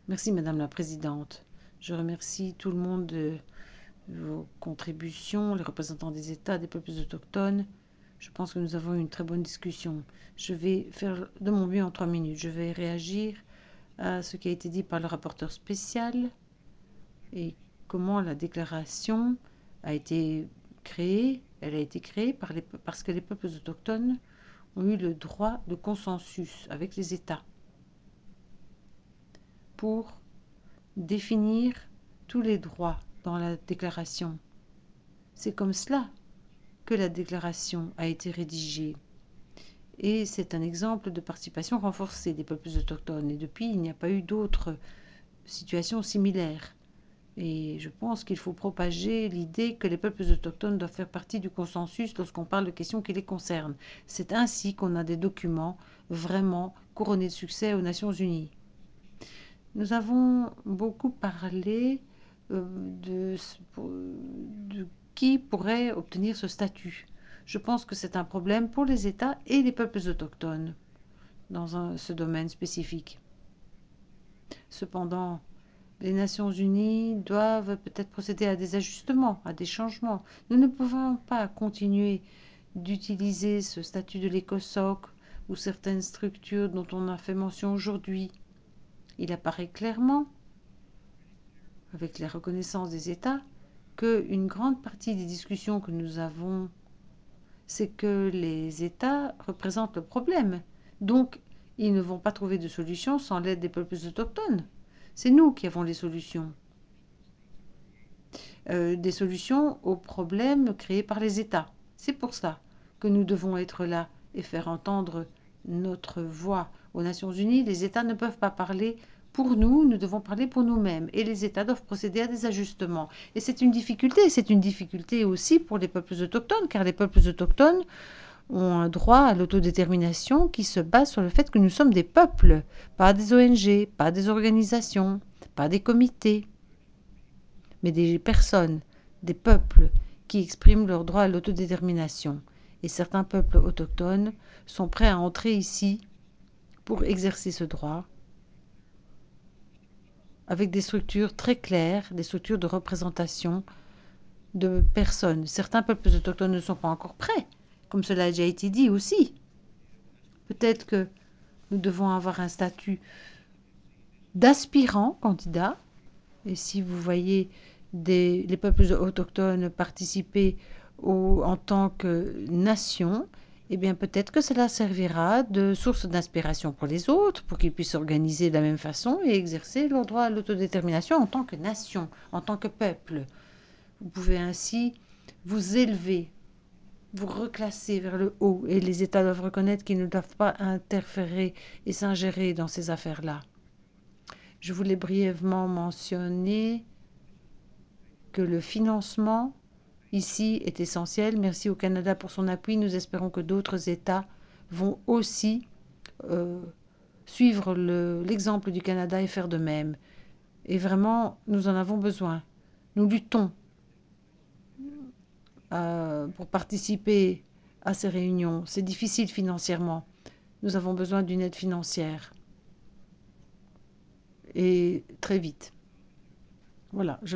Merci Madame la Présidente. Je remercie tout le monde de vos contributions, les représentants des États, des peuples autochtones. Je pense que nous avons eu une très bonne discussion. Je vais faire de mon mieux en 3 minutes. Je vais réagir à ce qui a été dit par le rapporteur spécial et comment la déclaration a été créée. Elle a été créée parce que les peuples autochtones ont eu le droit de consensus avec les États pour définir tous les droits dans la déclaration. C'est comme cela que la déclaration a été rédigée. Et c'est un exemple de participation renforcée des peuples autochtones. Et depuis, il n'y a pas eu d'autres situations similaires. Et je pense qu'il faut propager l'idée que les peuples autochtones doivent faire partie du consensus lorsqu'on parle de questions qui les concernent. C'est ainsi qu'on a des documents vraiment couronnés de succès aux Nations Unies. Nous avons beaucoup parlé de qui pourrait obtenir ce statut. Je pense que c'est un problème pour les États et les peuples autochtones dans ce domaine spécifique. Cependant, les Nations Unies doivent peut-être procéder à des ajustements, à des changements. Nous ne pouvons pas continuer d'utiliser ce statut de l'ECOSOC ou certaines structures dont on a fait mention aujourd'hui. Il apparaît clairement, avec la reconnaissance des États, qu'une grande partie des discussions que nous avons, c'est que les États représentent le problème. Donc, ils ne vont pas trouver de solution sans l'aide des peuples autochtones. C'est nous qui avons les solutions. Des solutions aux problèmes créés par les États. C'est pour ça que nous devons être là et faire entendre notre voix aux Nations Unies. Les États ne peuvent pas parler pour nous, nous devons parler pour nous-mêmes. Et les États doivent procéder à des ajustements. Et c'est une difficulté aussi pour les peuples autochtones, car les peuples autochtones ont un droit à l'autodétermination qui se base sur le fait que nous sommes des peuples, pas des ONG, pas des organisations, pas des comités, mais des personnes, des peuples qui expriment leur droit à l'autodétermination. Et certains peuples autochtones sont prêts à entrer ici pour exercer ce droit avec des structures très claires, des structures de représentation de personnes. Certains peuples autochtones ne sont pas encore prêts, comme cela a déjà été dit aussi. Peut-être que nous devons avoir un statut d'aspirant candidat. Et si vous voyez les peuples autochtones participer en tant que nation, eh bien peut-être que cela servira de source d'inspiration pour les autres, pour qu'ils puissent s'organiser de la même façon et exercer leur droit à l'autodétermination en tant que nation, en tant que peuple. Vous pouvez ainsi vous élever, vous reclasser vers le haut, et les États doivent reconnaître qu'ils ne doivent pas interférer et s'ingérer dans ces affaires-là. Je voulais brièvement mentionner que le financement ici est essentiel. Merci au Canada pour son appui. Nous espérons que d'autres États vont aussi suivre l'exemple du Canada et faire de même. Et vraiment, nous en avons besoin. Nous luttons pour participer à ces réunions. C'est difficile financièrement. Nous avons besoin d'une aide financière. Et très vite. Voilà.